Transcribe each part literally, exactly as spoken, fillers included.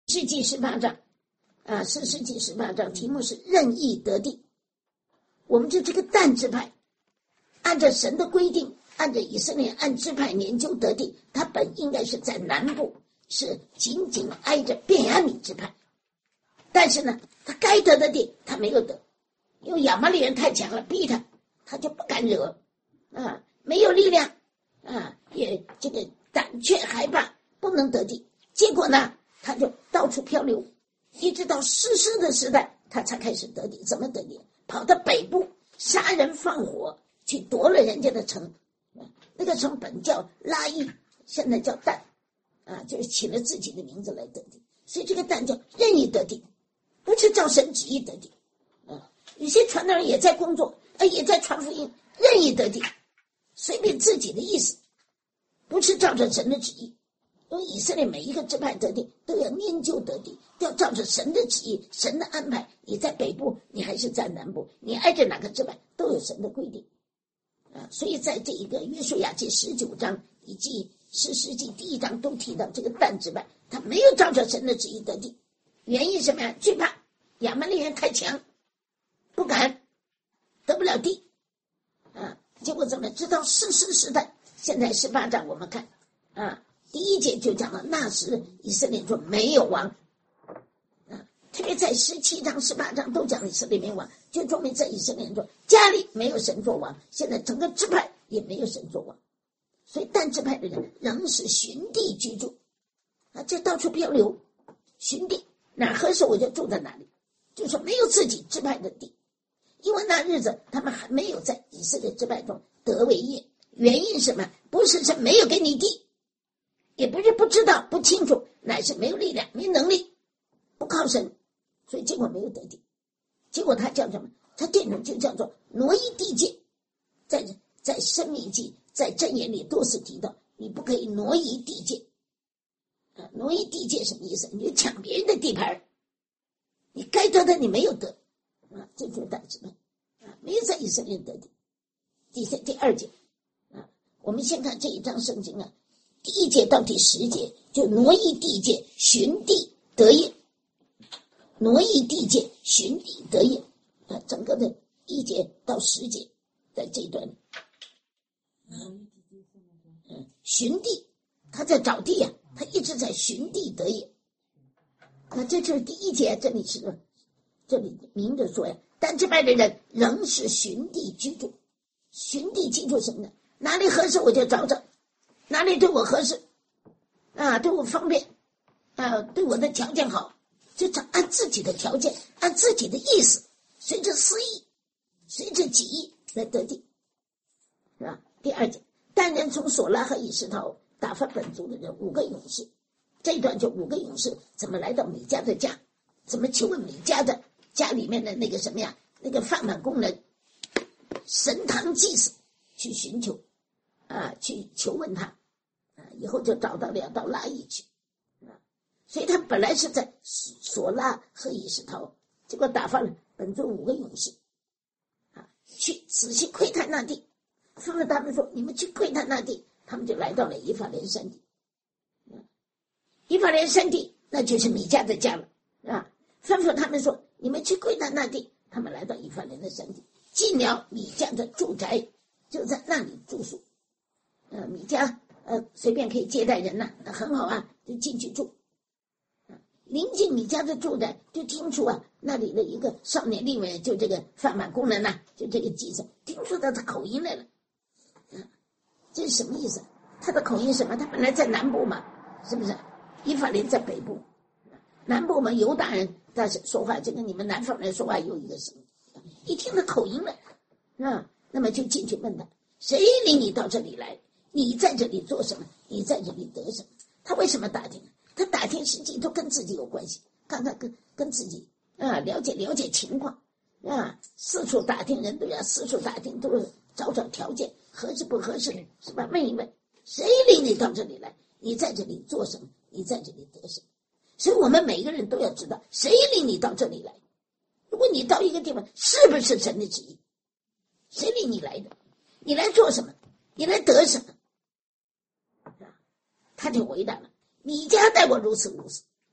世纪十八章啊，四世纪十八章题目是任意得地。我们就这个但支派，按照神的规定，按照以色列按支派研究得地，他本应该是在南部，是紧紧挨着便雅悯支派，但是呢，他该得的地他没有得，因为亚玛力人太强了，逼他，他就不敢惹啊，没有力量啊，也这个胆怯害怕，不能得地。结果呢，他就到处漂流，一直到士师的时代，他才开始得地。怎么得地？跑到北部杀人放火，去夺了人家的城。那个城本叫拉伊，现在叫但啊，就是起了自己的名字来得地。所以这个但叫任意得地，不是照神旨意得地。啊，有些传道人也在工作，啊，也在传福音，任意得地，随便自己的意思，不是照着神的旨意。因为以色列每一个支派得地都要研究得地，要照着神的旨意、神的安排。你在北部，你还是在南部，你挨着哪个支派都有神的规定啊。所以在这一个约书亚记十九章以及士师记第一章都提到这个但支派，他没有照着神的旨意得地，原因什么呀？惧怕亚玛力人太强，不敢，得不了地啊。结果怎么？直到士师时代，现在十八章我们看啊。第一节就讲了，那时以色列说没有王啊，特别在十七章、十八章都讲以色列没有王，就说明在以色列说家里没有神做王，现在整个支派也没有神做王，所以但支派的人仍是寻地居住啊，这到处漂流，寻地哪合适我就住在哪里，就说没有自己支派的地，因为那日子他们还没有在以色列支派中得为业，原因什么？不是神没有给你地。也不是不知道不清楚，乃是没有力量没能力，不靠神，所以结果没有得地。结果他叫什么？他这种就叫做挪移地界。在在申命记在箴言里多次提到，你不可以挪移地界啊，挪移地界什么意思？你就抢别人的地盘，你该得的你没有得啊，这就是但支派啊，没有在以色列得地。第三第二节啊，我们先看这一章圣经啊，第一节到第十节就挪移地界，寻地得业。挪移地界，寻地得业啊，整个的一节到十节，在这一段里，嗯，寻地，他在找地啊，他一直在寻地得业。那这就是第一节，这里是这里明着说呀，但支派的人仍是寻地居住，寻地居住什么呢？哪里合适我就找找。哪里对我合适啊，对我方便啊，对我的条件好，就按自己的条件，按自己的意思，随着私意，随着己意来得地，是吧？第二节，但人从索拉和以实陶打发本族的人五个勇士，这一段就五个勇士怎么来到米迦的家，怎么求问米迦的家里面的那个什么呀，那个饭碗工人神堂祭司去寻求啊，去求问他啊，以后就找到了要到拉伊去啊，所以他本来是在索拉和以实陶，结果打发了本族五个勇士啊，去仔细窥探那地，吩咐他们说你们去窥探那地，他们就来到了以法莲山地啊，以法莲山地那就是米迦的家了啊，吩咐他们说你们去窥探那地，他们来到以法莲的山地，进了米迦的住宅，就在那里住宿。呃，米迦呃随便可以接待人呐、啊，很好啊，就进去住。啊，临近米迦的住宅，就听出啊，那里的一个少年利未，就这个饭碗工人呐、啊，就这个祭司，听出他的口音来了。啊，这是什么意思？他的口音什么？他本来在南部嘛，是不是？以法莲在北部，南部嘛，犹大人但是说话就跟你们南方人说话有一个声音，一听他口音来了，啊，那么就进去问他，谁领你到这里来？你在这里做什么？你在这里得什么？他为什么打听？他打听实际都跟自己有关系，看看跟跟自己啊了解了解情况啊，四处打听人都要四处打听，都是找找条件合适不合适，是吧？问一问，谁领你到这里来？你在这里做什么？你在这里得什么？所以我们每个人都要知道，谁领你到这里来？如果你到一个地方，是不是神的旨意？谁领你来的？你来做什么？你来得什么？他就回答了：米迦待我如此如此，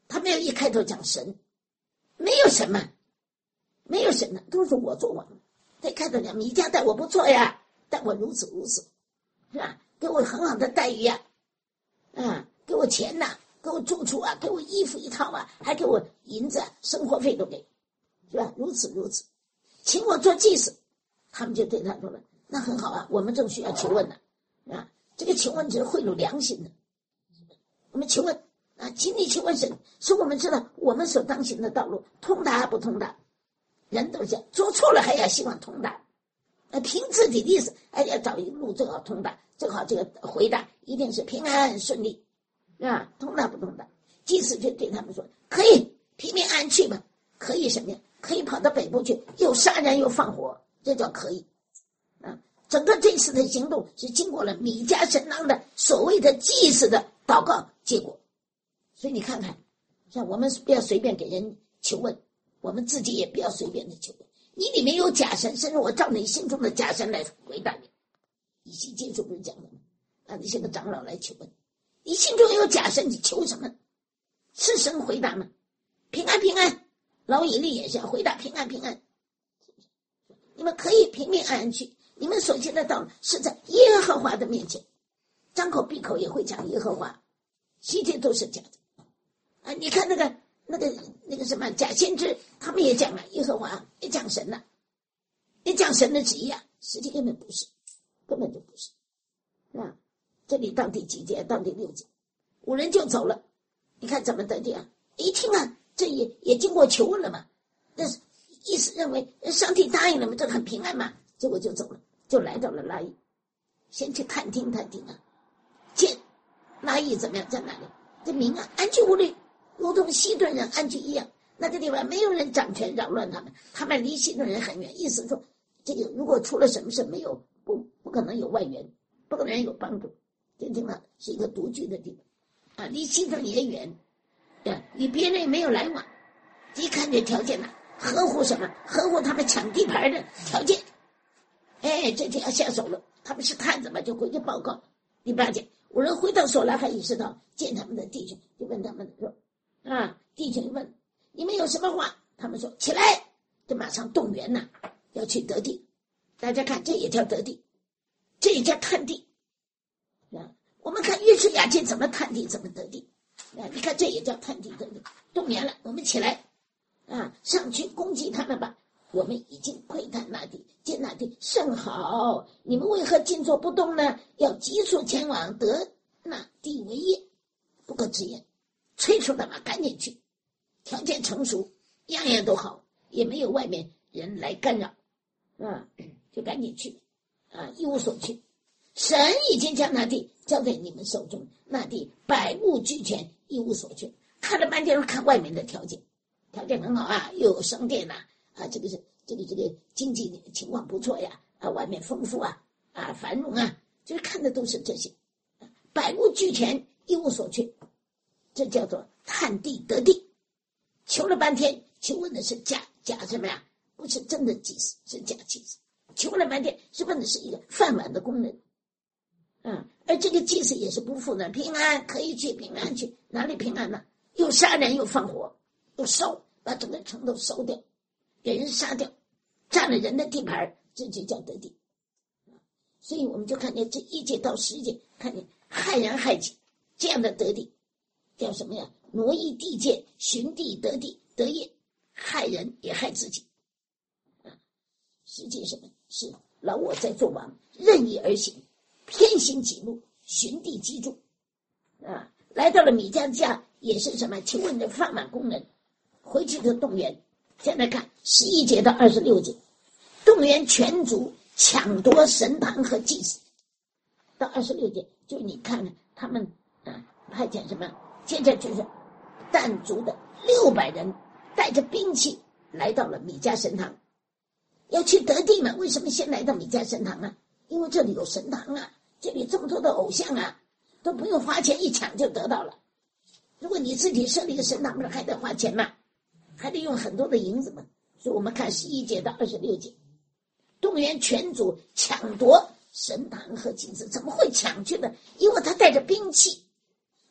他没有一开头讲神，没有什么，没有神呢，都是我做王。他一开头讲米迦待我不错呀，待我如此如此，是吧？给我很好的待遇呀，啊，给我钱呐、啊，给我住处啊，给我衣服一套啊，还给我银子、啊，生活费都给，是吧？如此如此，请我做祭司，他们就对他说了，那很好啊，我们正需要求问呢，啊，这个求问只是贿赂良心的，我们求问啊，请你求问神，使我们知道我们所当行的道路通达不通达。人都这样，做错了还要希望通达，呃，凭自己的意思，还要找一个路正好通达，正好这个回答一定是平安顺利，啊，通达不通达？祭司就对他们说，可以平平安安去吧，可以什么呀？可以跑到北部去，又杀人又放火，这叫可以。啊，整个这次的行动是经过了米迦神郎的所谓的祭司的祷告结果，所以你看看，像我们不要随便给人求问。我们自己也不要随便的求问，你里面有假神，甚至我照你心中的假神来回答你。以西结书不是讲的吗？啊，那些个长老来求问，你心中有假神，你求什么？是神回答吗？平安平安，老以利也是要回答平安平安。你们可以平平安安去，你们所行的道路是在耶和华的面前，张口闭口也会讲耶和华，西天都是假的啊！你看那个。那个那个什么假先知，他们也讲了耶和华，也讲神了，也讲神的旨意啊，实际根本不是，根本就不是啊！这里到第几节？到第六节，五人就走了。你看怎么得的啊？一听啊，这也也经过求问了嘛，但是意思认为上帝答应了嘛，这很平安嘛，结果就走了，就来到了拉伊，先去探听探听啊，见拉伊怎么样，在哪里？这民啊，安居无虑。如同西顿人安居一样，那个地方没有人掌权扰乱他们，他们离西顿人很远。意思说，这个如果出了什么事，没有不不可能有外援，不可能有帮助。这地方是一个独居的地方，啊，离西顿也远，对，与别人也没有来往。一看这条件呢，合乎什么？合乎他们抢地盘的条件。哎，这就要下手了。他们是探子嘛，就回去报告。第八节，五人回到所拉还意识到见他们的弟兄，就问他们说。啊！弟兄问你们有什么话？他们说起来，就马上动员呐，要去得地。大家看，这也叫得地，这也叫探地啊！我们看约书亚记怎么探地，怎么得地啊！你看，这也叫探地得地。动员了，我们起来啊，上去攻击他们吧！我们已经窥探那地，见那地甚好，你们为何静坐不动呢？要急速前往，得那地为业，不可直言。催促他们赶紧去，条件成熟，样样都好，也没有外面人来干扰，啊，就赶紧去，啊，一无所去。神已经将那地交在你们手中，那地百物俱全，一无所缺。看了半天，看外面的条件，条件很好啊，又有商店呐、啊，啊，这个是这个这个经济情况不错呀，啊，外面丰富啊，啊，繁荣啊，就是看的都是这些，百物俱全，一无所缺。这叫做探地得地，求了半天，求问的是假假什么呀？不是真的祭司，是假祭司。求了半天，是问的是一个饭碗的工人，嗯，而这个祭司也是不负责，平安可以去，平安去，哪里平安呢？又杀人，又放火，又烧，把整个城都烧掉，给人杀掉，占了人的地盘，这就叫得地。所以我们就看见这一节到十节，看见害人害己这样的得地。叫什么呀？挪移地界，寻地得地得业，害人也害自己。啊，实际什么？是老我在做王，任意而行，偏行己路，寻地击住。啊，来到了米迦家，也是什么？求问的饭碗工人，回去的动员。现在看十一节到二十六节，动员全族抢夺神堂和祭司。到二十六节，就你看看他们啊，派遣什么？接着就是但族的六百人带着兵器来到了米迦神堂，要去得地嘛？为什么先来到米迦神堂啊？因为这里有神堂啊，这里这么多的偶像啊，都不用花钱，一抢就得到了。如果你自己设立一个神堂，不是还得花钱吗？还得用很多的银子嘛。所以我们看十一节到二十六节，动员全族抢夺神堂和祭司。怎么会抢去呢？因为他带着兵器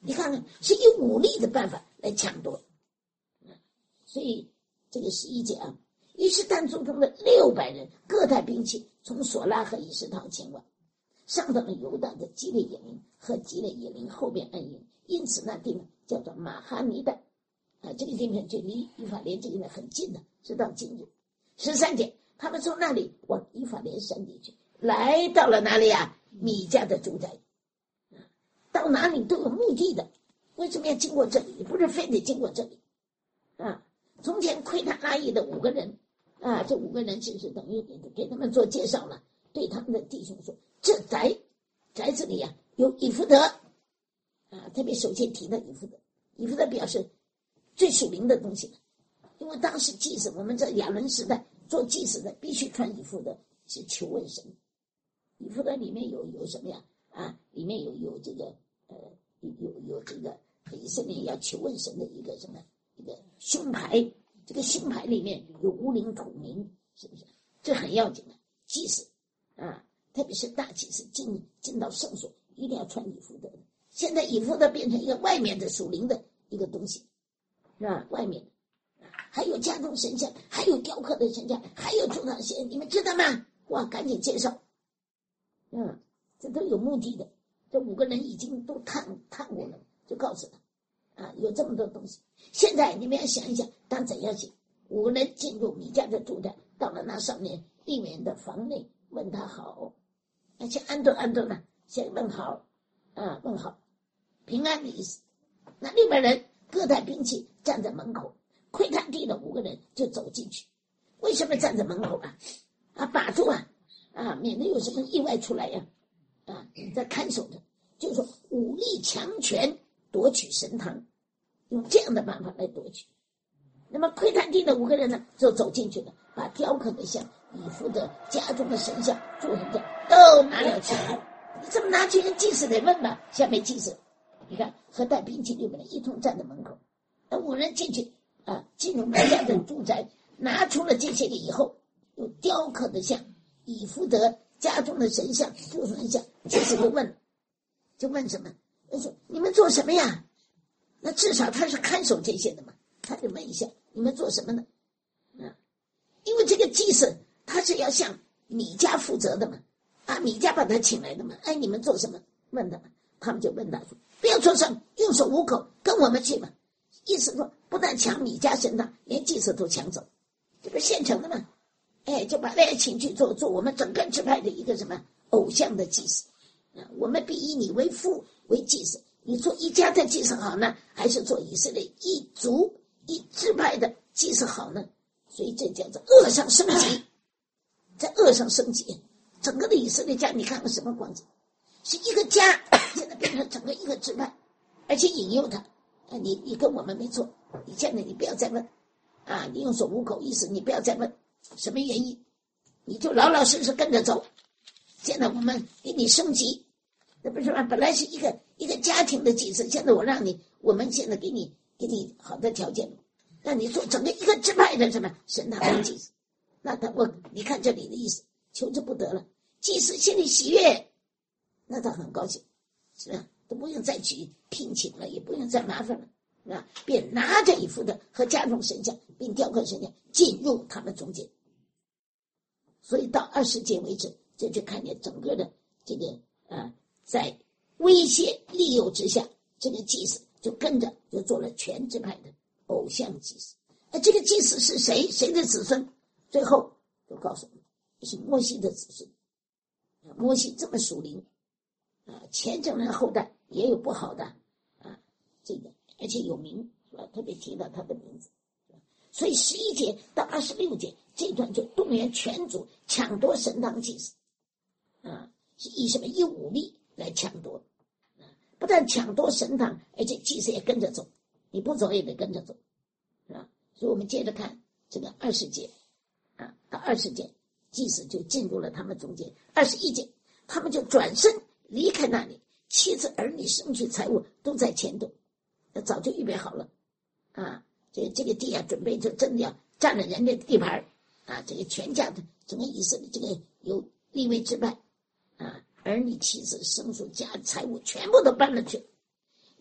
你看看，是以武力的办法来抢夺。所以这个十一节啊，于是但族中的六百人各带兵器，从索拉和以实陶前往，上到了犹大的基列野林和基列野林后边安营，因此那地方叫做马哈尼代啊，这个地方就离以法莲这个地方很近的，直到今日。十三节，他们从那里往以法莲山地去，来到了哪里啊？米迦的住宅。到哪里都有目的的，为什么要经过这里？不是非得经过这里啊！从前窥探阿姨的五个人啊，这五个人其实等于给给他们做介绍了，对他们的弟兄说：这宅宅子里啊有以弗得啊，特别首先提到以弗得，以弗得表示最属灵的东西，因为当时祭司，我们在亚伦时代做祭司的必须穿以弗得，是求问神。以弗得里面有有什么呀？啊，里面有有这个呃有有这个以色列要求问神的一个什么一个胸牌，这个胸牌里面有无灵土名，是不是？这很要紧的。祭司啊，特别是大祭司进进到圣所，一定要穿以弗得的。现在以弗得变成一个外面的属灵的一个东西，是吧？外面的，还有家中神像，还有雕刻的神像，还有主堂线，你们知道吗？哇，赶紧介绍。嗯，这都有目的的。这五个人已经都探探过了，就告诉他，啊，有这么多东西。现在你们要想一想，当怎样行？五个人进入米迦的住宅，到了那上面利未人的房内，问他好，而且安顿安顿呢，先问好，啊，问好，平安的意思。那六百人各带兵器，站在门口，窥探地的五个人就走进去。为什么站在门口啊？啊，把住啊！啊，免得有什么意外出来呀！啊，在看守着，就是说武力强权夺取神堂，用这样的办法来夺取。那么窥探地的五个人呢，就走进去了，把雕刻的像以弗得家中的神像、诸神像都拿了去。你这么拿去，人祭司得问吧？下面祭司，你看和带兵器六个人一同站在门口，那五人进去啊，进入米迦的住宅，拿出了这些个以后，有雕刻的像以弗得家中的神像、诸神像，祭司就问，就问什么？他说：“你们做什么呀？”那至少他是看守这些的嘛，他就问一下：“你们做什么呢？”啊，因为这个祭司他是要向米迦负责的嘛，啊，米迦把他请来的嘛，哎，你们做什么？问他们，他们就问他说：“不要作声，用手捂口，跟我们去嘛。”意思说，不但抢米迦神堂，连祭司都抢走，这不是现成的吗？哎，就把大家请去做做我们整个支派的一个什么偶像的祭司啊！我们必以你为父为祭司，你做一家的祭司好呢，还是做以色列一族一支派的祭司好呢？所以这叫做恶上升级，在恶上升级，整个的以色列家，你看看什么光景？是一个家，现在变成整个一个支派，而且引诱他啊！你你跟我们没错，你现在你不要再问啊！你用手捂口，意思你不要再问。什么原因？你就老老实实跟着走。现在我们给你升级，那不是吗？本来是一个一个家庭的祭司，现在我让你，我们现在给你给你好的条件，让你做整个一个支派的什么神堂的祭司。那他我你看这里的意思，求之不得了。祭司心里喜悦，那他很高兴，是吧？都不用再去聘请了，也不用再麻烦了。啊，便拿着以弗得和家中神像，并雕刻神像进入他们中间。所以到二十节为止，这就看见整个的这个啊，在威胁利诱之下，这个祭司就跟着就做了全支派的偶像祭司。而这个祭司是谁？谁的子孙？最后就告诉我们，是摩西的子孙。摩西这么属灵啊，前整人后代也有不好的啊，这个。而且有名，是吧？特别提到他的名字，所以十一节到二十六节这段就动员全族抢夺神堂祭司，啊，是以什么？以武力来抢夺，啊，不但抢夺神堂，而且祭司也跟着走，你不走也得跟着走，是吧？所以我们接着看这个二十节，啊，到二十节，祭司就进入了他们中间。二十一节，他们就转身离开那里，妻子儿女生去财物都在前头。早就预备好了，啊，这这个地啊，准备就真的要占了人家的地盘啊，这个全家的整个以色列这个有利未支派啊，儿女妻子牲畜家财物全部都搬了去。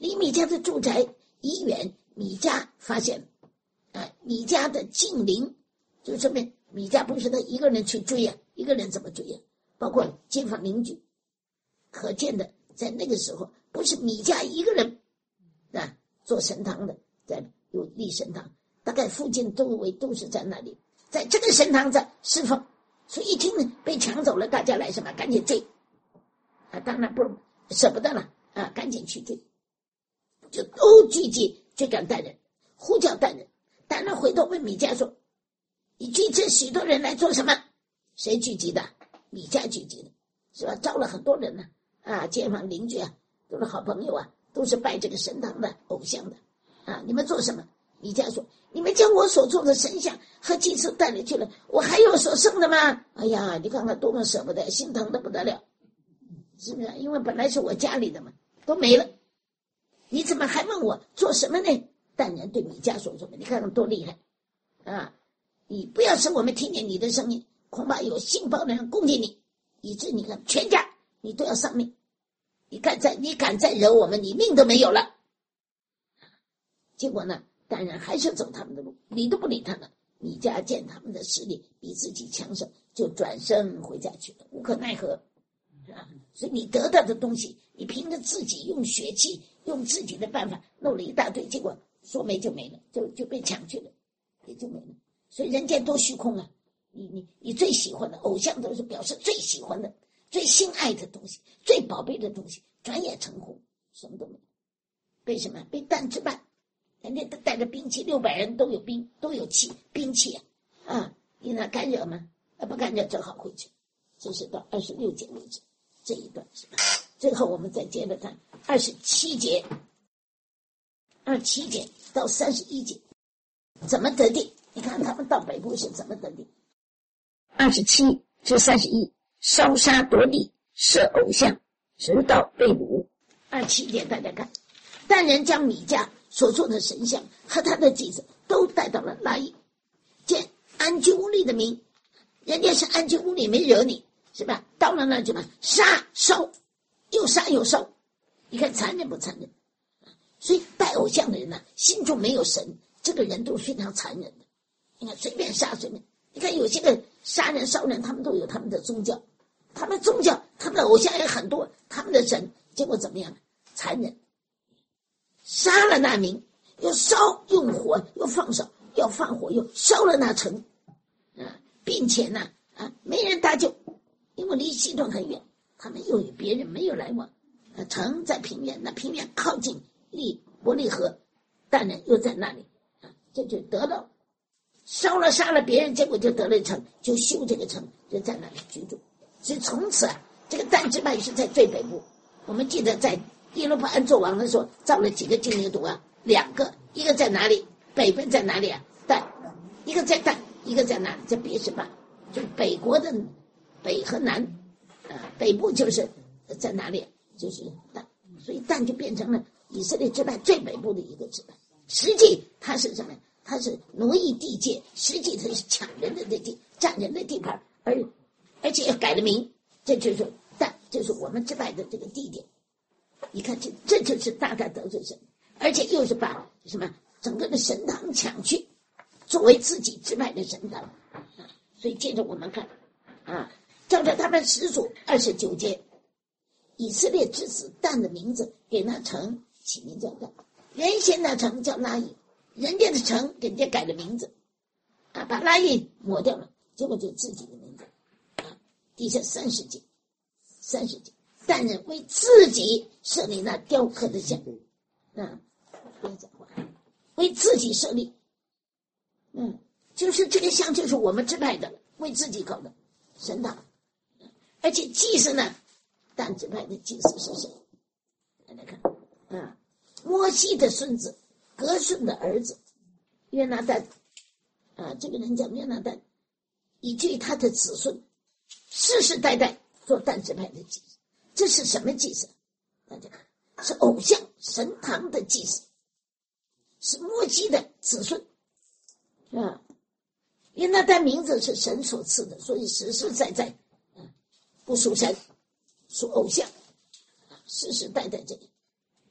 离米迦的住宅已远，米迦发现啊，米迦的近邻，就说明米迦不是他一个人去追啊，一个人怎么追啊？包括街坊邻居，可见的在那个时候不是米迦一个人啊做神堂的，在有立神堂，大概附近周围都是在那里，在这个神堂在侍奉，所以一听呢被抢走了，大家来什么赶紧追啊，当然不舍不得了啊，赶紧去追，就都聚集追赶但人，呼叫但人。但人回头问米迦说：“你聚这许多人来做什么？”谁聚集的？米迦聚集的，是吧？招了很多人呢、啊，啊，街坊邻居啊，都是好朋友啊，都是拜这个神堂的偶像的啊。你们做什么？米迦说：“你们将我所做的神像和祭司带了去了，我还有所剩的吗？”哎呀，你看看多么舍不得，心疼的不得了，是不是？因为本来是我家里的嘛，都没了，你怎么还问我做什么呢？但人对米迦说什么？你看看多厉害啊！你不要使我们听见你的声音，恐怕有信报的人攻击你，以致你看全家你都要丧命。你敢再你敢再惹我们，你命都没有了。结果呢，但人还是走他们的路，理都不理他们。米迦见他们的实力比自己强盛，就转身回家去了，无可奈何啊！所以你得到的东西，你凭着自己用血气，用自己的办法弄了一大堆，结果说没就没了，就就被抢去了，也就没了。所以人间多虚空啊！你你你最喜欢的偶像都是表示最喜欢的、最心爱的东西、最宝贝的东西，转眼成空，什么都没有。为什么？被但支派，人家都带着兵器，六百人都有兵，都有器兵器啊！啊，你那敢惹吗？啊，不敢惹，正好回去。这是到二十六节为止，这一段是吧？最后我们再接着看二十七节，二十七节到三十一节，怎么得定？你看他们到北部是怎么得定？二十七至三十一，烧杀夺地，设偶像，直到被掳。二十七节大家看，但人将米迦所做的神像和他的祭司都带到了拉伊，见安居屋里的民，人家是安居屋里没惹你，是吧？到了那就嘛杀烧，又杀又烧，你看残忍不残忍？所以拜偶像的人呢、啊，心中没有神，这个人都是非常残忍的。你看随便杀随便，你看有些个杀人烧人，他们都有他们的宗教，他们宗教他们的偶像也很多，他们的神，结果怎么样？残忍，杀了那民，又烧用火又放烧，要放火又烧了那城啊，并且呢啊没人搭救，因为离西顿很远，他们又与别人没有来往啊，城在平原，那平原靠近利伯利河，但人又在那里啊，这就得到烧了杀了别人，结果就得了城，就修这个城，就在那里居住。所以从此啊，这个但支派是在最北部。我们记得在耶罗波安做王的时候，造了几个金牛犊啊？两个，一个在哪里？北边在哪里啊？但，一个在但，一个在哪里？在别是巴，就北国的北和南，啊，北部就是在哪里？就是但，所以但就变成了以色列支派最北部的一个支派。实际它是什么？他是挪移地界，实际他是抢人的地，占人的地盘，而而且也改了名，这就是但这是我们支派的这个地点。你看这这就是大大得罪神，而且又是把什么整个的神堂抢去，作为自己支派的神堂啊。所以接着我们看啊，照着他们始祖二十九节，以色列之子但的名字给那城起名叫但，原先那城叫拉伊。人家的城给人家改了名字啊，把拉伊抹掉了，结果就自己的名字啊。第下三十节，三十节，但人为自己设立那雕刻的像啊，不要讲话，为自己设立，嗯，就是这个像就是我们支派的，为自己搞的神堂，而且祭司呢，但支派的祭司是谁？大家看啊，摩西的孙子。格顺的儿子约拿单啊，这个人叫约拿单，以至于他的子孙世世代代做但支派的祭司。这是什么祭司？大家看，是偶像神堂的祭司，是摩西的子孙啊。约拿单名字是神所赐的，所以实实在在啊不属神，属偶像啊，世世代代这样。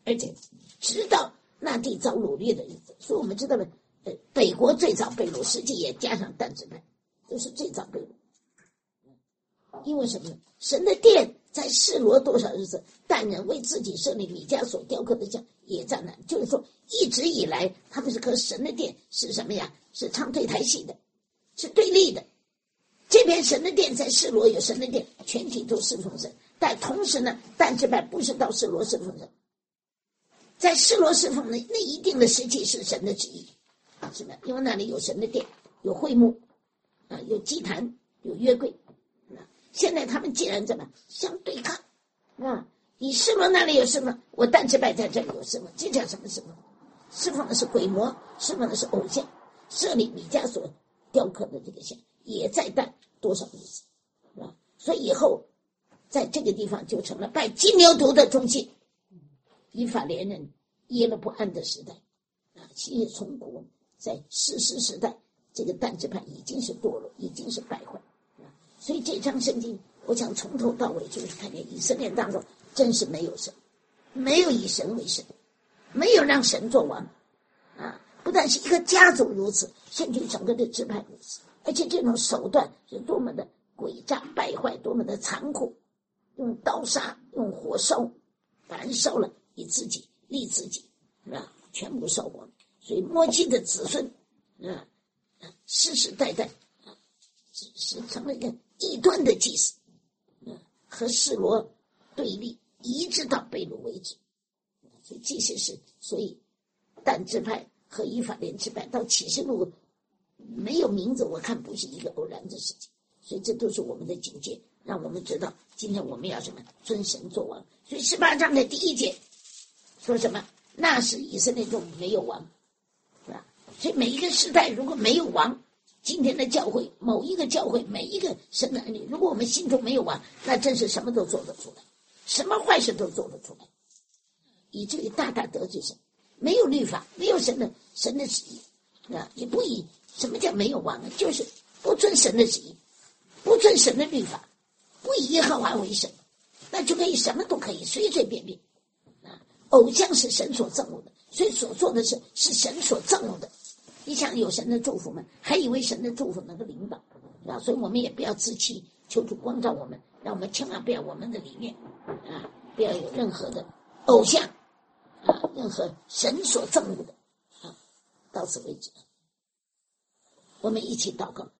而且直到那地遭掳掠的日子。所以我们知道了，呃，北国最早被掳，实际也加上但支派，都是最早被掳。因为什么呢？神的殿在示罗多少日子，但人为自己设立米迦所雕刻的像也在那，就是说一直以来他们是和神的殿是什么呀？是唱对台戏的，是对立的。这边神的殿在示罗有神的殿，全体都侍奉神，但同时呢，但支派不是到示罗侍奉神，在示罗侍奉呢，那一定的时期是神的旨意啊，是吧？因为那里有神的殿，有会幕啊，有祭坛，有约柜。现在他们既然怎么相对抗啊？你示罗那里有什么？我但支派在这里有什么？这叫什么什么？侍奉的是鬼魔，侍奉的是偶像，设立米迦所雕刻的这个像，也在但多少日子啊？所以以后在这个地方就成了拜金牛犊的中心。以法莲人耶勒不安的时代啊，其实从古在士师时代，这个但支派已经是堕落，已经是败坏。所以这章圣经，我想从头到尾就是看见以色列当中真是没有神，没有以神为神，没有让神做王啊！不但是一个家族如此，甚至整个的支派如此，而且这种手段是多么的诡诈败坏，多么的残酷，用刀杀，用火烧，燃烧了以自己立自己啊，全部烧光。所以摩西的子孙啊，世世代代啊，是成了一个异端的祭司，嗯，和示罗对立，一直到被掳为止。所以这些是，所以但支派和以法莲支派到启示录没有名字，我看不是一个偶然的事情。所以这都是我们的警戒，让我们知道今天我们要什么尊神作王。所以十八章的第一节说什么？那时以色列中没有王，是吧？所以每一个时代如果没有王，今天的教会，某一个教会，每一个神的儿女，如果我们心中没有王，那真是什么都做得出来，什么坏事都做得出来，以至于大大得罪神。没有律法，没有神的神的旨意啊，也不以什么叫没有王啊，就是不遵神的旨意，不遵神的律法，不以耶和华为神，那就可以什么都可以随随便便啊。偶像是神所憎恶的，所以所做的事是神所憎恶的。你想有神的祝福吗？还以为神的祝福能够领导啊，所以我们也不要自欺，求主光照我们，让我们千万不要我们的里面啊，不要有任何的偶像啊，任何神所憎恶的啊。到此为止，我们一起祷告。